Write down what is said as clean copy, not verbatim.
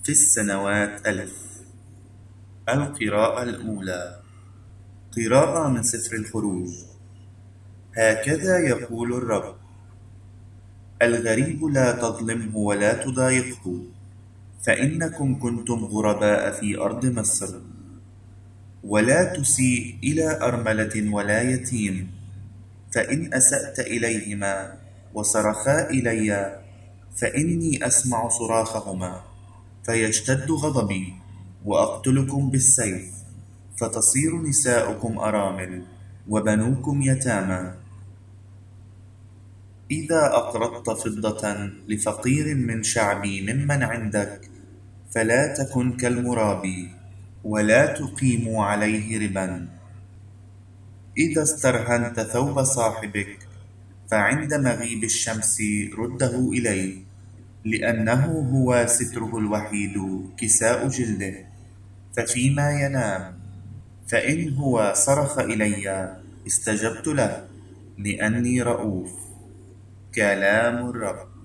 في السنوات 1000. القراءة الأولى. قراءة من سفر الخروج. هكذا يقول الرب: الغريب لا تظلمه ولا تضايقه، فإنكم كنتم غرباء في أرض مصر. ولا تسيء إلى أرملة ولا يتيم، فإن أسأت إليهما وصرخا إلي فإني أسمع صراخهما، فيشتد غضبي وأقتلكم بالسيف، فتصير نساؤكم أرامل وبنوكم يتامى. إذا أقرضت فضة لفقير من شعبي ممن عندك، فلا تكن كالمرابي ولا تقيم عليه ربا. إذا استرهنت ثوب صاحبك، فعند مغيب الشمس رده إليه، لأنه هو ستره الوحيد كساء جلده. ففيما ينام، فإن هو صرخ إلي استجبت له، لأني رؤوف. كلام الرب.